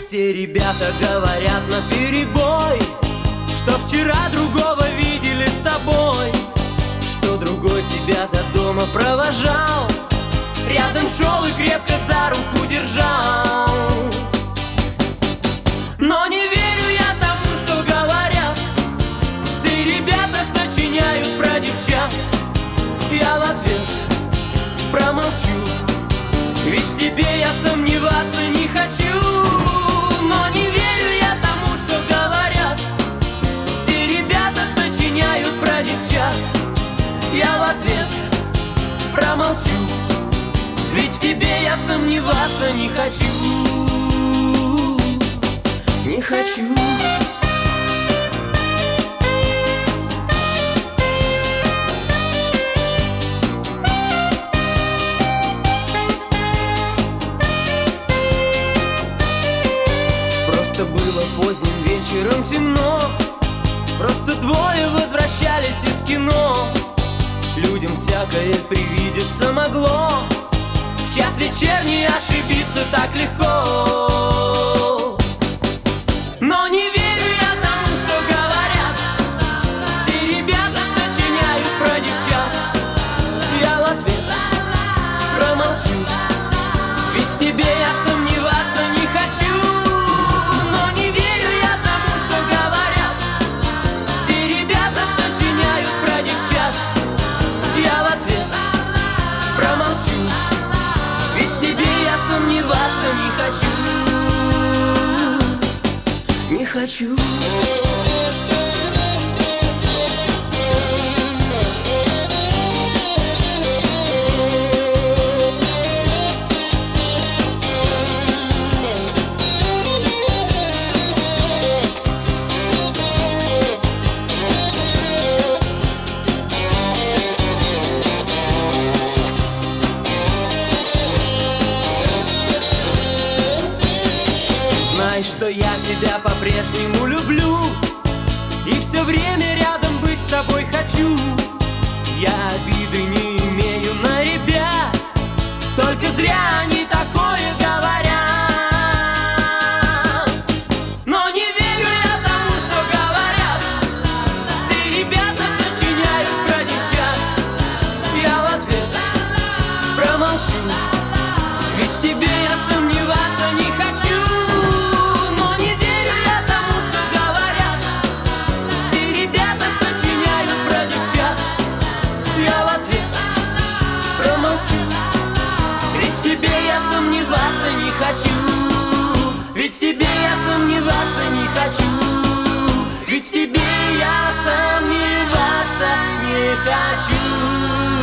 Все ребята говорят наперебой, что вчера другого видели с тобой, что другой тебя до дома провожал, рядом шел и крепко за руку держал. Но не верю я тому, что говорят, все ребята сочиняют про девчат. Я в ответ промолчу, ведь в тебе я сомневаться не хочу. Но не верю я тому, что говорят, все ребята сочиняют про девчат. Я в ответ промолчу, ведь в тебе я сомневаться не хочу. Не хочу. Просто было поздним вечером темно, просто двое возвращались из кино. Людям всякое привидеться могло, в час вечерний ошибиться так легко. Но не верю я тому, что говорят, все ребята сочиняют про девчат. Я в ответ промолчу, ведь в тебе я сомневаться не хочу. Но не верю я тому, что говорят, все ребята сочиняют про девчат. Я в ответ промолчу, ведь в тебе я сомневаться не хочу. Не хочу. Знай, что я тебя по-прежнему люблю и все время рядом быть с тобой хочу. Я обиды не имею на ребят, только зря они такое говорят. Но не верю я тому, что говорят, все ребята сочиняют про девчат. Я в ответ промолчу, ведь в тебе я сомневаться не хочу. Ведь в тебе я сомневаться не хочу. Ведь в тебе я сомневаться не хочу. Ведь в тебе я сомневаться не хочу.